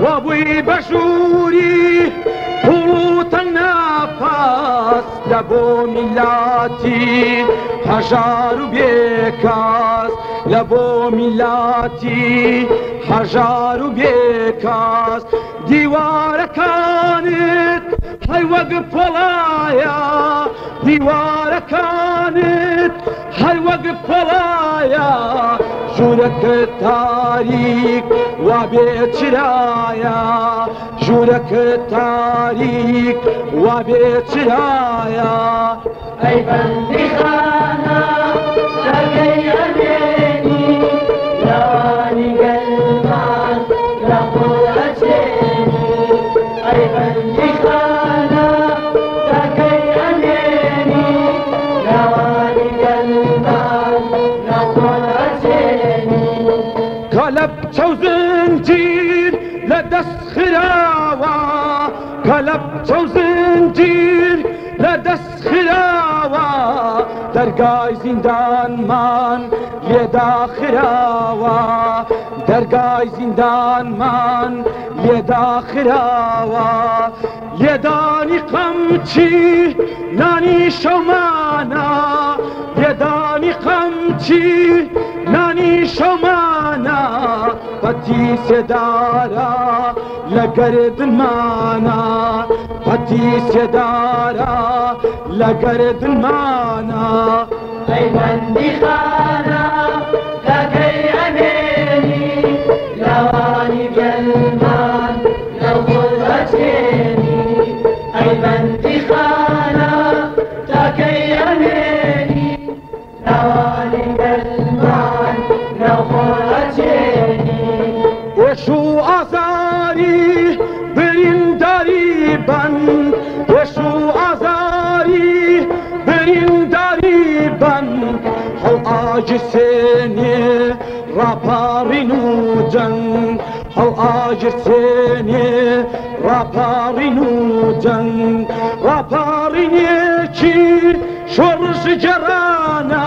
وابوی بەژووری پوڵتە ناپاس لە بۆ میلاتی هەژار و بێکاس لە بۆ میلاتی هەژار و بێکاس دیوارەکانت هەی وەک پۆڵایە دیوارەکانت هەی وەک پۆڵایە ژوورەکە تاریک وا بێچرایە ژوورەکە تاریک وا بێچرایە ئەی بەندی خانە سەرگەی ئەمێنی لەوانی گەلمان لە خۆڵ ئەچێنی ئەی بەندی خانە سەرگەی ئەمێنی لەوانی گەلمان لە خۆڵ ئەچێنی کە لە بچە و زنجیر لە دەست خراوە کە لە بچە و زنجیر لە دەست خراوە دەرگای زیندانمان لێدا خراوە دەرگای زیندانمان لێدا خراوە لێدانی قەمچی نانی شەومانە لێدانی قەمچی نانی شەومانە بەتی سێدارە لە گەردنمانە بەتی سێدارە لە گەردنمانە ئەی بەندی خانە لەگەی ئەمێنی لەوانی گەلمان لەو خۆڵ ئەچێنی ئەی بەندی خانە لەگەی ئەمێنی لەوانی گەلمان لەو خۆڵ ئەچێنی وێش و ئازاری برینداری بەند وێش و ئازاری برینداری بەند هەڵ ئاگرسێنێ ڕاپاڕین و جەنگ هەڵ ئاگرسێنێ ڕاپاڕین و جەنگ ڕاپاڕینێکی شۆڕژ گەڕانە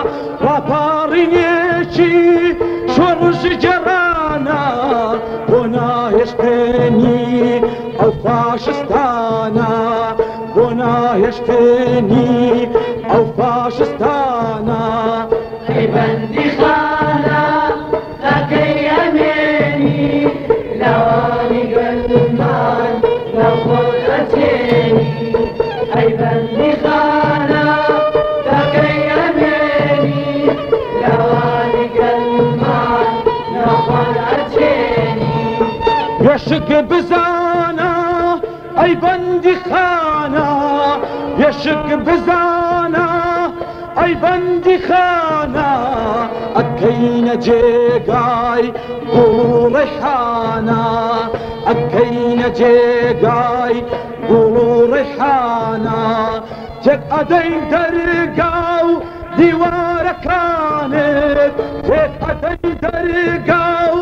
ڕاپاڕینێکی شۆڕژ گەڕانە بۆ ناهێشتنی ئەو فاشستانە بۆ ناهێشتنی ئەو فاشستانە ئەی بەندی خانە لەگەی ئەمێنی لەوانی گەلمان لەو خۆڵ ئەچێنی ئەی بەندی خانە لەگەی ئەمێنی لەوانی گەلمان لەو خۆڵ ئەچێنی یەشک بزانە ئەی بەندی خانە یەشک بزانە ئەی بەندی خانە ئەکەینە جێگای گوڵ و ڕێحانە ئەکەینە جێگای گوڵ و ڕێحانە تێک ئەدەین دەرگا و دیوارەکانت تێک ئەدەین دەرگا و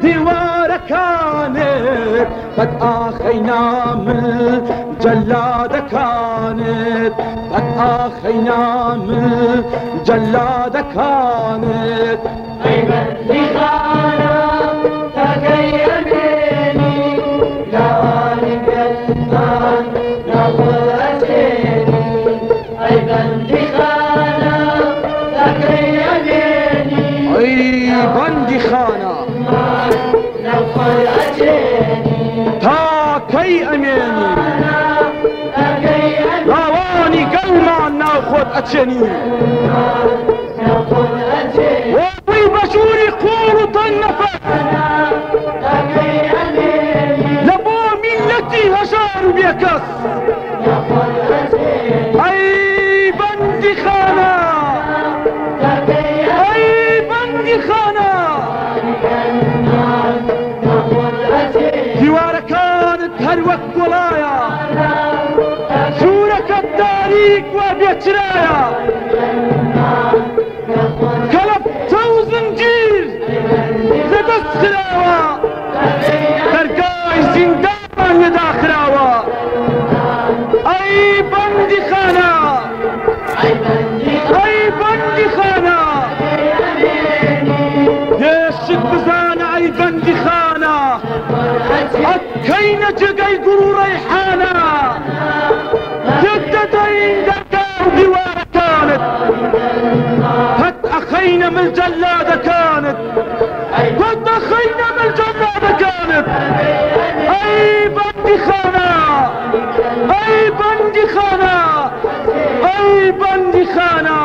دیوارەکانت بەد ئاخەینامل جەلادەکانت بەد ئاخەینامل جەلادەکانت ئەی بەندی خانە لەگەی ئەمێنی لەوانی گەلمان لە خۆڵ ئەچێنی ئەی بەندی خانە لەگەی ئەمێنی ئەی بەندی خانە لە خۆڵ ئەچێنی تا کەی ئەمێنی لەگەی لاوانی گەلمان ناوخۆت ئەچێنی لە خۆڵ ئەچێنی وەبووی بەژووری قوڵ و تەنەفەر لەگەی ئەمێنی لە بۆ میلەتی هەژار و بێکەس لە خۆڵ ئەچێنی ئەی بەندی خانە لەگەی ئەی بەندی خانە گەلمان لە خۆڵ ئەچێنی دیوارەکانت هەر وەک گۆڵایە ژوورەکەت تاریک وا بێچرایە کە لە بچە و زنجیر لە دەست خراوە دەرگای زیندانمان لێدا خراوە ئەی بەندی خانە ئەی بەندی خانە دێشت بزانە ئەی بەندی خانە من الجلادة كانت قد خينا من الجلادة كانت اي بندي خانة اي بندي خانة اي بندي خانة